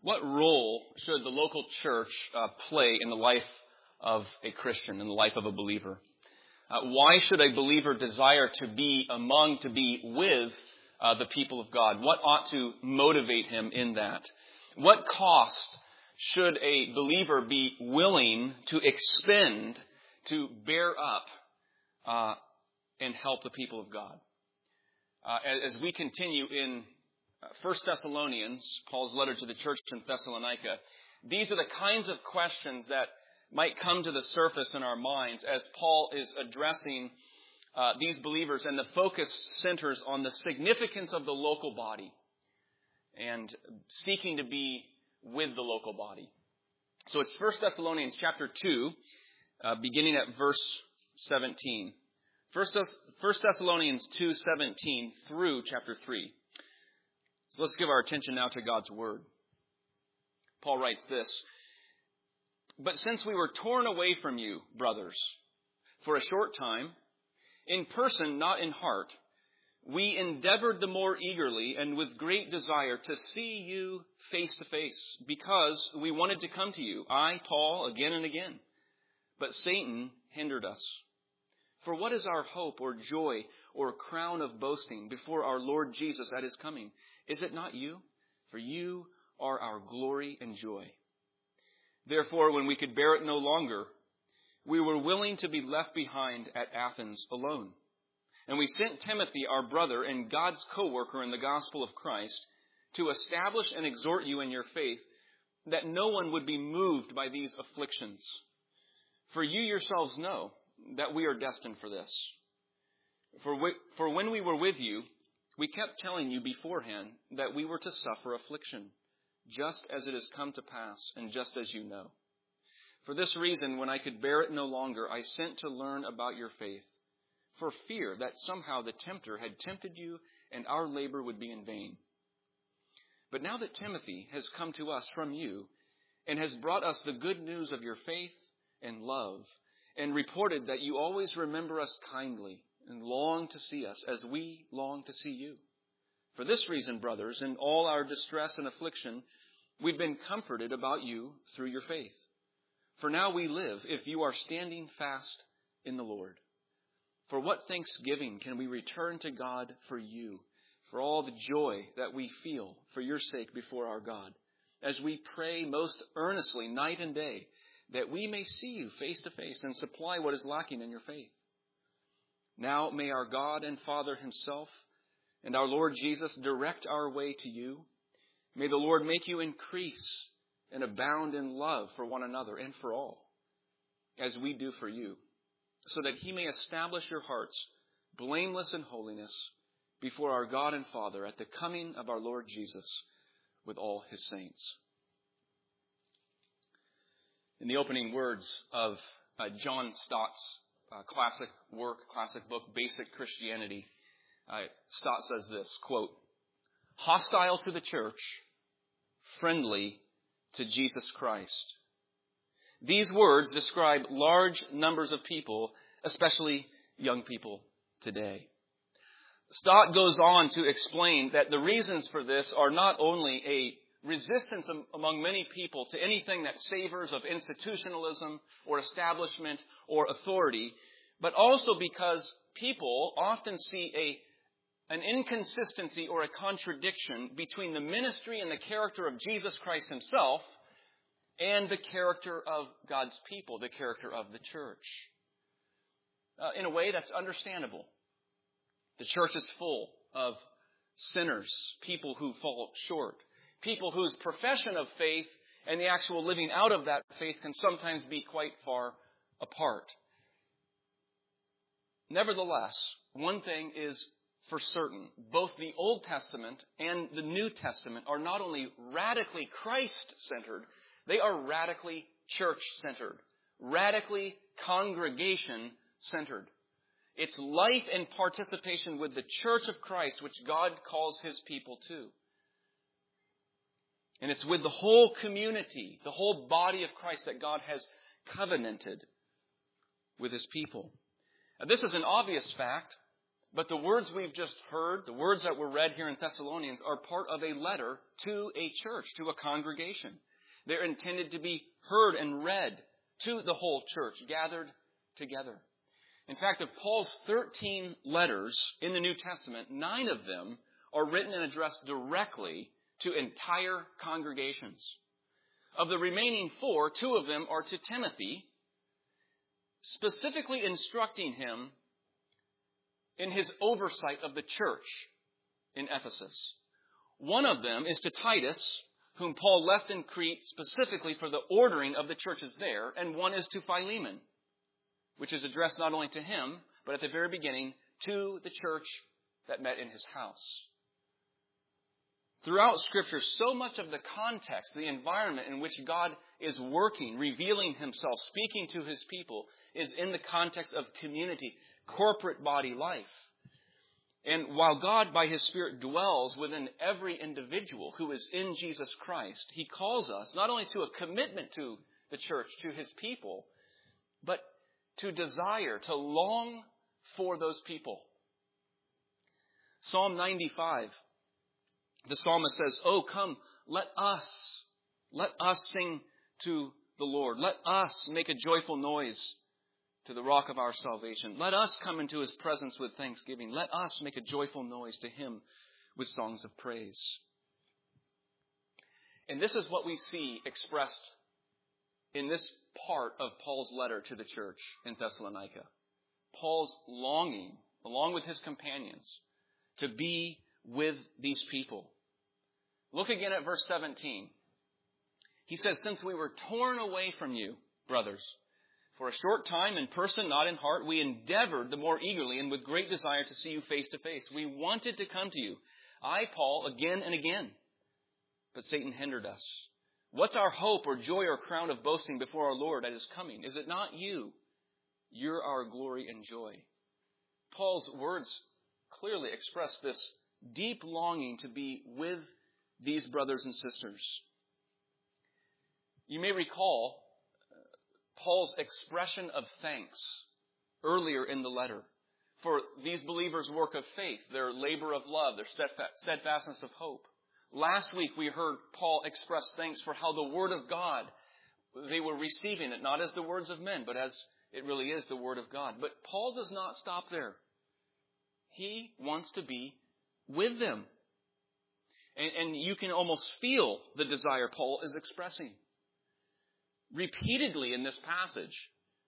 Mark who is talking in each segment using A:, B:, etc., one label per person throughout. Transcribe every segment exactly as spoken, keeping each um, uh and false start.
A: What role should the local church uh, play in the life of a Christian, in the life of a believer? Uh, why should a believer desire to be among, to be with uh, the people of God? What ought to motivate him in that? What cost should a believer be willing to expend to bear up uh, and help the people of God? Uh, as we continue in First Thessalonians, Paul's letter to the church in Thessalonica, these are the kinds of questions that might come to the surface in our minds as Paul is addressing uh, these believers, and the focus centers on the significance of the local body and seeking to be with the local body. So it's First Thessalonians chapter two, uh, beginning at verse seventeen. First Thessalonians two seventeen through chapter three. So let's give our attention now to God's Word. Paul writes this: "But since we were torn away from you, brothers, for a short time, in person, not in heart, we endeavored the more eagerly and with great desire to see you face to face, because we wanted to come to you, I, Paul, again and again. But Satan hindered us. For what is our hope or joy or crown of boasting before our Lord Jesus at his coming? Is it not you? For you are our glory and joy. Therefore, when we could bear it no longer, we were willing to be left behind at Athens alone. And we sent Timothy, our brother and God's co-worker in the gospel of Christ, to establish and exhort you in your faith, that no one would be moved by these afflictions. For you yourselves know that we are destined for this. For, we, for when we were with you, we kept telling you beforehand that we were to suffer affliction, just as it has come to pass, and just as you know. For this reason, when I could bear it no longer, I sent to learn about your faith, for fear that somehow the tempter had tempted you and our labor would be in vain. But now that Timothy has come to us from you and has brought us the good news of your faith and love, and reported that you always remember us kindly and long to see us as we long to see you. For this reason, brothers, in all our distress and affliction, we've been comforted about you through your faith. For now we live if you are standing fast in the Lord. For what thanksgiving can we return to God for you, for all the joy that we feel for your sake before our God, as we pray most earnestly night and day, that we may see you face to face and supply what is lacking in your faith. Now may our God and Father himself and our Lord Jesus direct our way to you. May the Lord make you increase and abound in love for one another and for all, as we do for you, so that he may establish your hearts blameless in holiness before our God and Father at the coming of our Lord Jesus with all his saints." In the opening words of uh, John Stott's uh, classic work, classic book, Basic Christianity, uh, Stott says this, quote, "Hostile to the church, friendly to Jesus Christ." These words describe large numbers of people, especially young people today. Stott goes on to explain that the reasons for this are not only a resistance among many people to anything that savors of institutionalism or establishment or authority, but also because people often see a, an inconsistency or a contradiction between the ministry and the character of Jesus Christ himself and the character of God's people, the character of the church. Uh, in a way, that's understandable. The church is full of sinners, people who fall short, people whose profession of faith and the actual living out of that faith can sometimes be quite far apart. Nevertheless, one thing is for certain. Both the Old Testament and the New Testament are not only radically Christ-centered, they are radically church-centered, radically congregation-centered. It's life and participation with the church of Christ which God calls his people to. And it's with the whole community, the whole body of Christ that God has covenanted with his people. Now, this is an obvious fact, But the words we've just heard, the words that were read here in Thessalonians, are part of a letter to a church, to a congregation. They're intended to be heard and read to the whole church, gathered together. In fact, of Paul's thirteen letters in the New Testament, nine of them are written and addressed directly to entire congregations. Of the remaining four, two of them are to Timothy, specifically instructing him in his oversight of the church in Ephesus. One of them is to Titus, whom Paul left in Crete specifically for the ordering of the churches there, and one is to Philemon, which is addressed not only to him, but at the very beginning, to the church that met in his house. Throughout Scripture, so much of the context, the environment in which God is working, revealing himself, speaking to his people, is in the context of community, corporate body life. And while God, by his Spirit, dwells within every individual who is in Jesus Christ, he calls us not only to a commitment to the church, to his people, but to desire, to long for those people. Psalm ninety-five. The psalmist says, "Oh, come, let us, let us sing to the Lord. Let us make a joyful noise to the rock of our salvation. Let us come into his presence with thanksgiving. Let us make a joyful noise to him with songs of praise." And this is what we see expressed in this part of Paul's letter to the church in Thessalonica. Paul's longing, along with his companions, to be with these people. Look again at verse seventeen. He says, "Since we were torn away from you, brothers, for a short time in person, not in heart, we endeavored the more eagerly and with great desire to see you face to face. We wanted to come to you, I, Paul, again and again, but Satan hindered us. What's our hope or joy or crown of boasting before our Lord at his coming? Is it not you? You're our glory and joy." Paul's words clearly express this deep longing to be with these brothers and sisters. You may recall Paul's expression of thanks earlier in the letter for these believers' work of faith, their labor of love, their steadfastness of hope. Last week we heard Paul express thanks for how the Word of God, they were receiving it not as the words of men, but as it really is the Word of God. But Paul does not stop there. He wants to be with them. And, and you can almost feel the desire Paul is expressing. Repeatedly in this passage,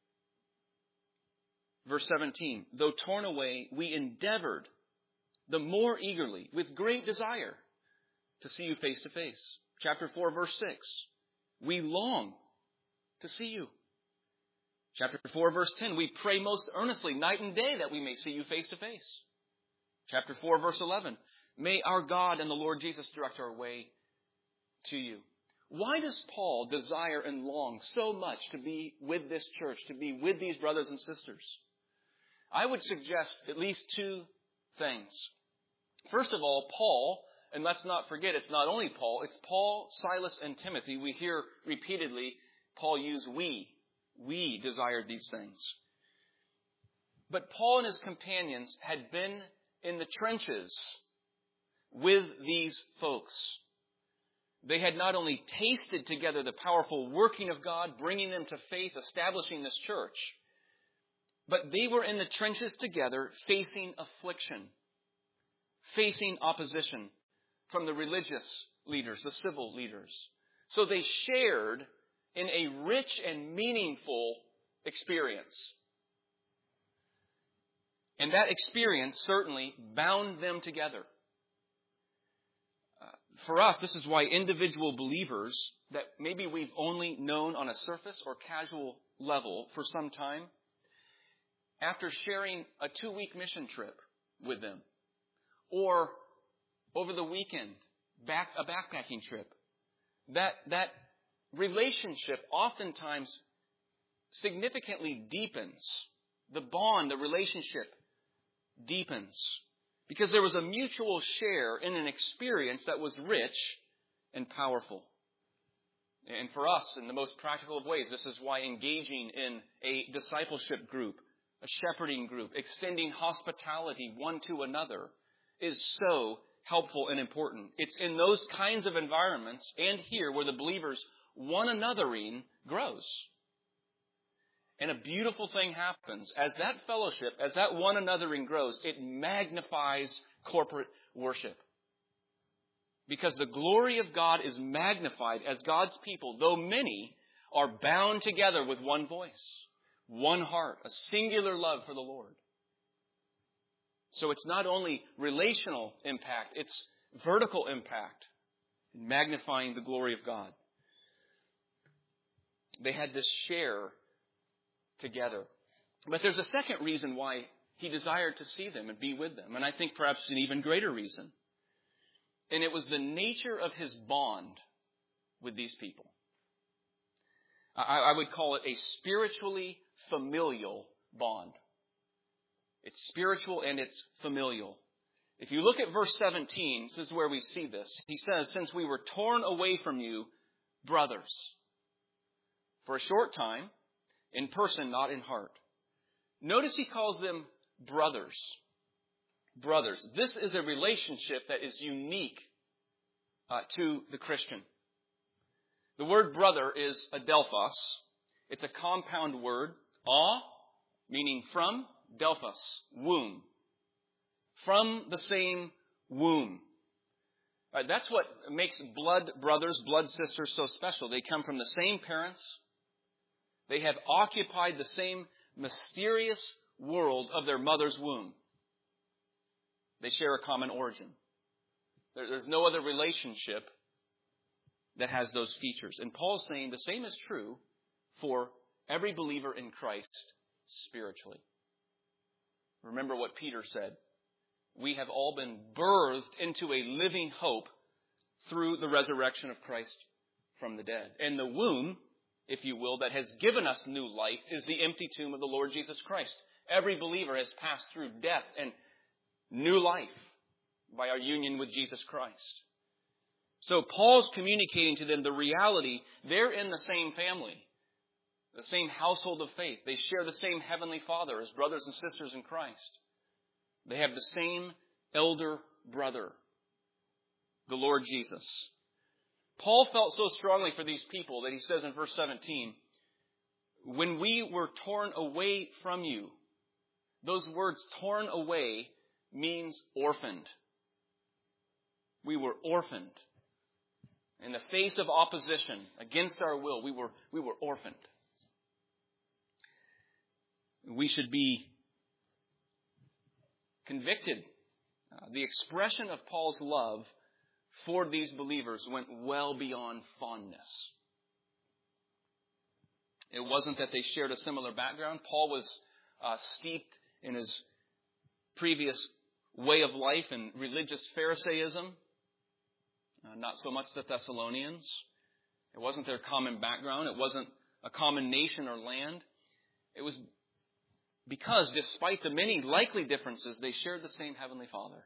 A: verse seventeen, "Though torn away, we endeavored the more eagerly, with great desire, to see you face to face." Chapter four, verse six, "We long to see you." Chapter four, verse ten, "We pray most earnestly night and day that we may see you face to face." Chapter four, verse eleven, "May our God and the Lord Jesus direct our way to you." Why does Paul desire and long so much to be with this church, to be with these brothers and sisters? I would suggest at least two things. First of all, Paul, and let's not forget, it's not only Paul, it's Paul, Silas, and Timothy. We hear repeatedly Paul use we. We desired these things. But Paul and his companions had been in the trenches with these folks. They had not only tasted together the powerful working of God, bringing them to faith, establishing this church, but they were in the trenches together facing affliction, facing opposition from the religious leaders, the civil leaders. So they shared in a rich and meaningful experience. And that experience certainly bound them together. Uh, for us, this is why individual believers that maybe we've only known on a surface or casual level for some time, after sharing a two-week mission trip with them, or over the weekend, back a backpacking trip, that that relationship oftentimes significantly deepens. The bond, the relationship deepens because there was a mutual share in an experience that was rich and powerful. And for us, in the most practical of ways, this is why engaging in a discipleship group a shepherding group, extending hospitality one to another is so helpful and important. It's in those kinds of environments and here where the believers one anothering grows. And a beautiful thing happens. As that fellowship, as that one anothering grows, it magnifies corporate worship. Because the glory of God is magnified as God's people, though many, are bound together with one voice, one heart, a singular love for the Lord. So it's not only relational impact, it's vertical impact, magnifying the glory of God. They had this share together. But there's a second reason why he desired to see them and be with them, and I think perhaps an even greater reason. And it was the nature of his bond with these people. I, I would call it a spiritually familial bond. It's spiritual and it's familial. If you look at verse seventeen, this is where we see this. He says, since we were torn away from you, brothers, for a short time, in person, not in heart. Notice he calls them brothers. Brothers. This is a relationship that is unique uh, to the Christian. The word brother is adelphos. It's a compound word. A, meaning from, delphos, womb. From the same womb. Right, that's what makes blood brothers, blood sisters so special. They come from the same parents. They have occupied the same mysterious world of their mother's womb. They share a common origin. There, there's no other relationship that has those features. And Paul's saying the same is true for every believer in Christ spiritually. Remember what Peter said. We have all been birthed into a living hope through the resurrection of Christ from the dead. And the womb, if you will, that has given us new life is the empty tomb of the Lord Jesus Christ. Every believer has passed through death and new life by our union with Jesus Christ. So Paul's communicating to them the reality. They're in the same family, the same household of faith. They share the same heavenly Father as brothers and sisters in Christ. They have the same elder brother, the Lord Jesus. Paul felt so strongly for these people that he says in verse seventeen, when we were torn away from you, those words torn away means orphaned. We were orphaned. In the face of opposition, against our will, we were, we were orphaned. We should be convicted. Uh, the expression of Paul's love for these believers went well beyond fondness. It wasn't that they shared a similar background. Paul was uh, steeped in his previous way of life and religious Pharisaism. Uh, not so much the Thessalonians. It wasn't their common background. It wasn't a common nation or land. It was because despite the many likely differences, they shared the same Heavenly Father.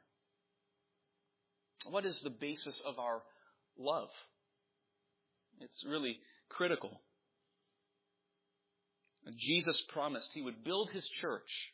A: What is the basis of our love? It's really critical. Jesus promised He would build His church.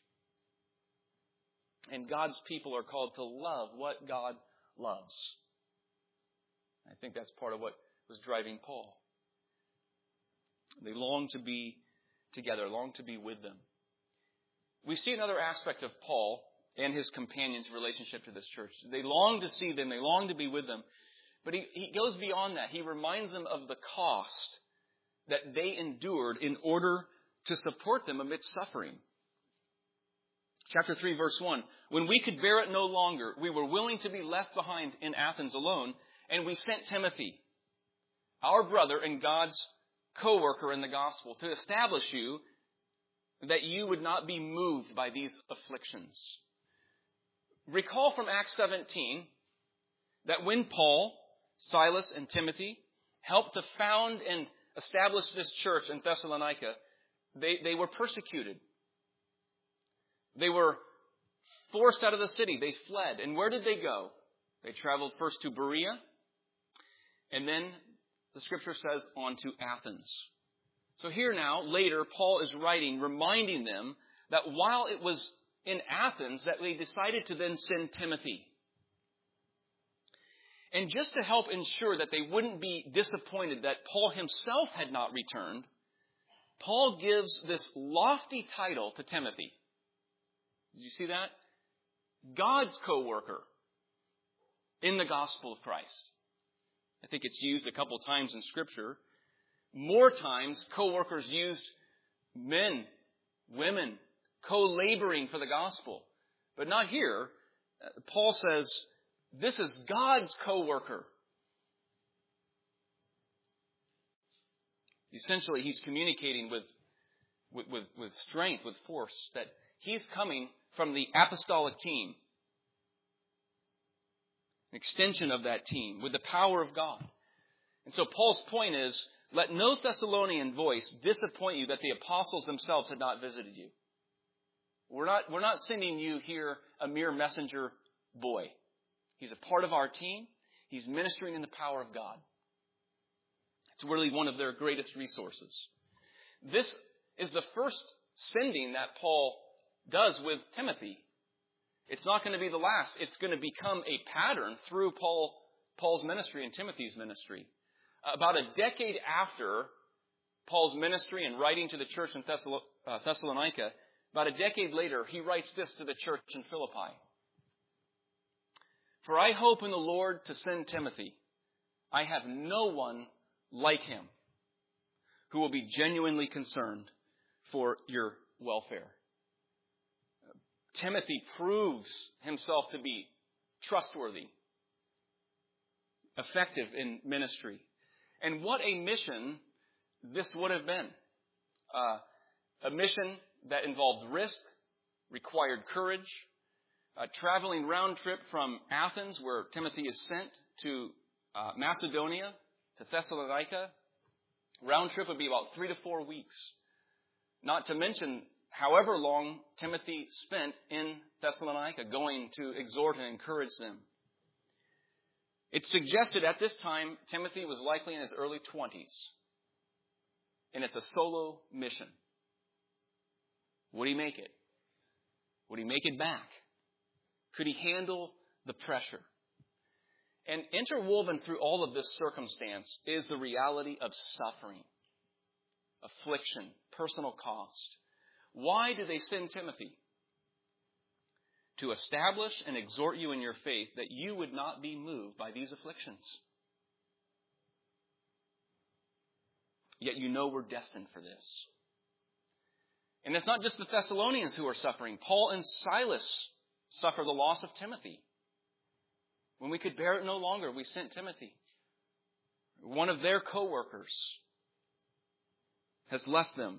A: And God's people are called to love what God loves. I think that's part of what was driving Paul. They long to be together, long to be with them. We see another aspect of Paul and his companions' relationship to this church. They long to see them, they long to be with them. But he, he goes beyond that. He reminds them of the cost that they endured in order to support them amidst suffering. Chapter three, verse one. When we could bear it no longer, we were willing to be left behind in Athens alone, and we sent Timothy, our brother and God's co-worker in the gospel, to establish you that you would not be moved by these afflictions. Recall from Acts seventeen that when Paul, Silas, and Timothy helped to found and establish this church in Thessalonica, they, they were persecuted. They were forced out of the city. They fled. And where did they go? They traveled first to Berea, and then the scripture says on to Athens. So here now, later, Paul is writing, reminding them that while it was in Athens that they decided to then send Timothy. And just to help ensure that they wouldn't be disappointed that Paul himself had not returned, Paul gives this lofty title to Timothy. Did you see that? God's co-worker in the gospel of Christ. I think it's used a couple times in Scripture. More times, co-workers used men, women, co-laboring for the gospel. But not here. Paul says, this is God's co-worker. Essentially, he's communicating with, with, with, with strength, with force, that he's coming from the apostolic team. An extension of that team with the power of God. And so Paul's point is, let no Thessalonian voice disappoint you that the apostles themselves had not visited you. We're not, we're not sending you here a mere messenger boy. He's a part of our team. He's ministering in the power of God. It's really one of their greatest resources. This is the first sending that Paul does with Timothy. It's not going to be the last. It's going to become a pattern through Paul, Paul's ministry and Timothy's ministry. About a decade after Paul's ministry and writing to the church in Thessalonica, about a decade later, he writes this to the church in Philippi. For I hope in the Lord to send Timothy. I have no one like him who will be genuinely concerned for your welfare. Timothy proves himself to be trustworthy, effective in ministry. And what a mission this would have been. Uh, a mission that involved risk, required courage, a traveling round trip from Athens, where Timothy is sent, to uh, Macedonia, to Thessalonica. Round trip would be about three to four weeks. Not to mention however long Timothy spent in Thessalonica going to exhort and encourage them. It's suggested at this time Timothy was likely in his early twenties. And it's a solo mission. Would he make it? Would he make it back? Could he handle the pressure? And interwoven through all of this circumstance is the reality of suffering, affliction, personal cost. Why did they send Timothy? To establish and exhort you in your faith that you would not be moved by these afflictions. Yet you know we're destined for this. And it's not just the Thessalonians who are suffering. Paul and Silas suffer the loss of Timothy. When we could bear it no longer, we sent Timothy. One of their co-workers has left them.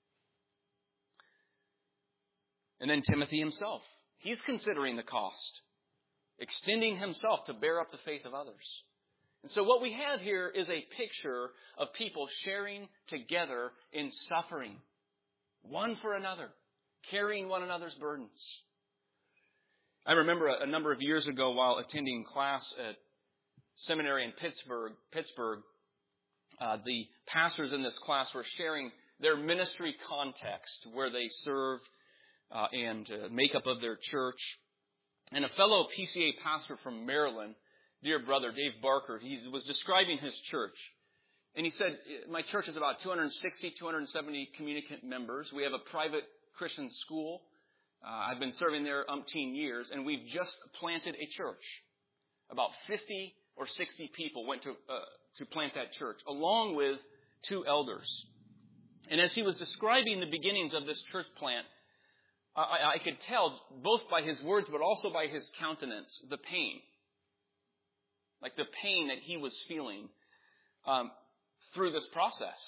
A: And then Timothy himself. He's considering the cost, extending himself to bear up the faith of others. And so what we have here is a picture of people sharing together in suffering, one for another, carrying one another's burdens. I remember a, a number of years ago while attending class at seminary in Pittsburgh, Pittsburgh, uh, the pastors in this class were sharing their ministry context, where they served uh, and uh, makeup of their church. And a fellow P C A pastor from Maryland, dear brother Dave Barker, he was describing his church. And he said, my church is about two hundred sixty, two hundred seventy communicant members. We have a private Christian school. Uh, I've been serving there umpteen years, and we've just planted a church. About fifty or sixty people went to uh, to plant that church, along with two elders. And as he was describing the beginnings of this church plant, I, I could tell, both by his words but also by his countenance, the pain. Like the pain that he was feeling um, through this process.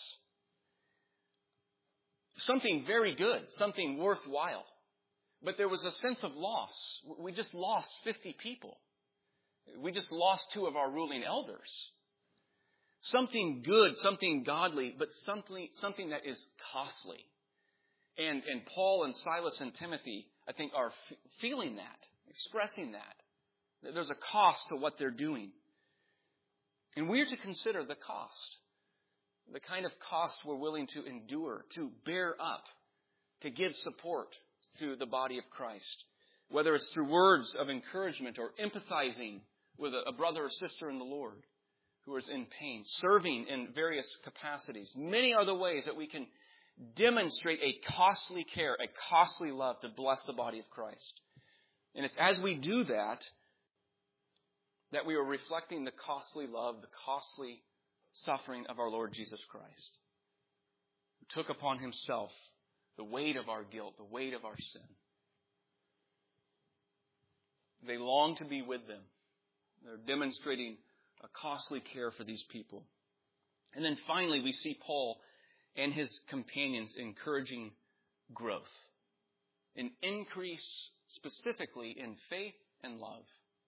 A: Something very good, something worthwhile. But there was a sense of loss. We just lost fifty people. We just lost two of our ruling elders. Something good, something godly, but something something that is costly. And, and Paul and Silas and Timothy, I think, are f- feeling that, expressing that. There's a cost to what they're doing. And we're to consider the cost. The kind of cost we're willing to endure, to bear up to give support to the body of Christ, whether it's through words of encouragement or empathizing with a brother or sister in the Lord who is in pain, serving in various capacities. Many are the ways that we can demonstrate a costly care, a costly love to bless the body of Christ. And it's as we do that, that we are reflecting the costly love, the costly suffering of our Lord Jesus Christ, who took upon himself the weight of our guilt, the weight of our sin. They long to be with them. They're demonstrating a costly care for these people. And then finally, we see Paul and his companions encouraging growth, an increase specifically in faith and love.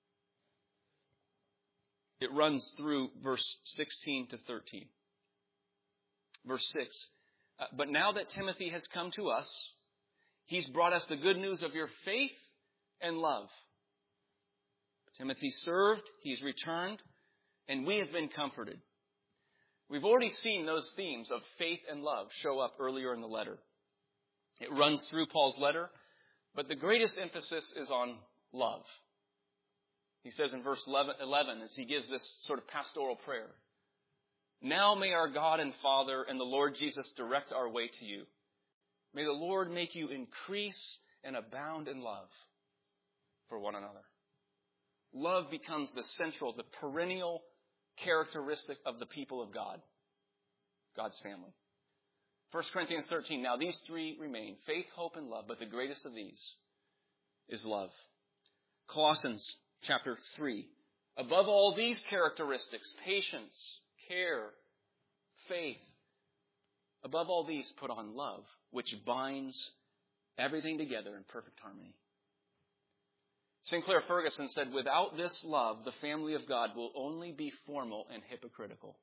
A: It runs through verse sixteen to thirteen. Verse six, uh, but now that Timothy has come to us, he's brought us the good news of your faith and love. Timothy served, he's returned, and we have been comforted. We've already seen those themes of faith and love show up earlier in the letter. It runs through Paul's letter, but the greatest emphasis is on love. He says in verse eleven, as he gives this sort of pastoral prayer, now may our God and Father and the Lord Jesus direct our way to you. May the Lord make you increase and abound in love for one another. Love becomes the central, the perennial characteristic of the people of God, God's family. First Corinthians thirteen, now these three remain, faith, hope, and love, but the greatest of these is love. Colossians chapter three, above all these characteristics, patience, care, faith, above all these put on love, which binds everything together in perfect harmony. Sinclair Ferguson said, without this love, the family of God will only be formal and hypocritical.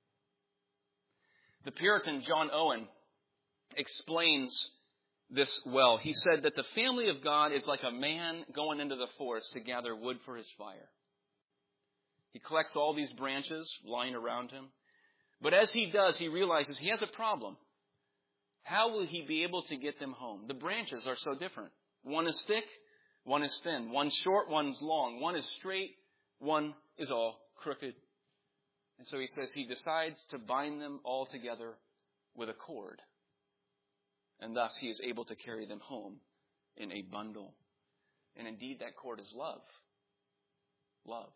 A: The Puritan John Owen explains this well. He said that the family of God is like a man going into the forest to gather wood for his fire. He collects all these branches lying around him. But as he does, he realizes he has a problem. How will he be able to get them home? The branches are so different. One is thick, one is thin. One's short, one's long. One is straight, one is all crooked. And so he says he decides to bind them all together with a cord. And thus he is able to carry them home in a bundle. And indeed that cord is love. Love.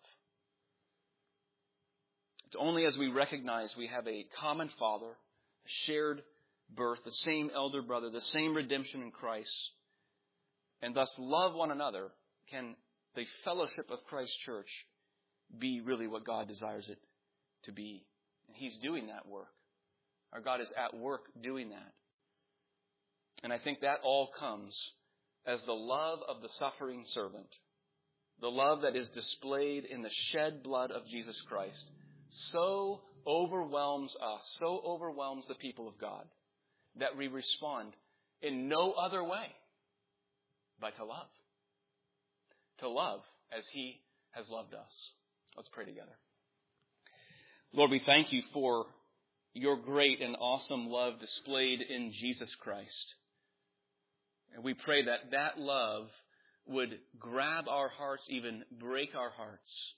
A: It's only as we recognize we have a common Father, a shared birth, the same elder brother, the same redemption in Christ, and thus love one another, can the fellowship of Christ's church be really what God desires it to be. And He's doing that work. Our God is at work doing that. And I think that all comes as the love of the suffering servant, the love that is displayed in the shed blood of Jesus Christ, so overwhelms us, so overwhelms the people of God, that we respond in no other way but to love. To love as He has loved us. Let's pray together. Lord, we thank You for Your great and awesome love displayed in Jesus Christ. And we pray that that love would grab our hearts, even break our hearts.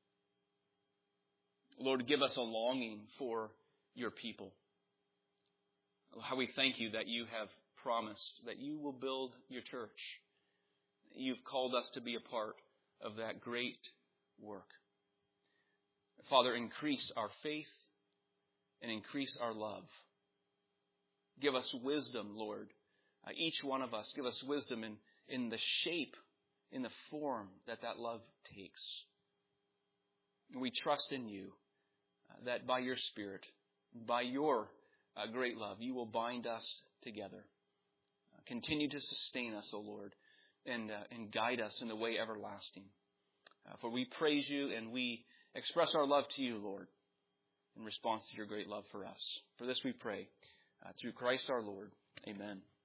A: Lord, give us a longing for Your people. How we thank You that You have promised that You will build Your church. You've called us to be a part of that great work. Father, increase our faith and increase our love. Give us wisdom, Lord. Uh, each one of us, give us wisdom in, in the shape, in the form that that love takes. And we trust in You uh, that by Your Spirit, by Your uh, great love, You will bind us together. Uh, continue to sustain us, O Lord, and, uh, and guide us in the way everlasting. Uh, for we praise You and we express our love to You, Lord, in response to Your great love for us. For this we pray, uh, through Christ our Lord. Amen.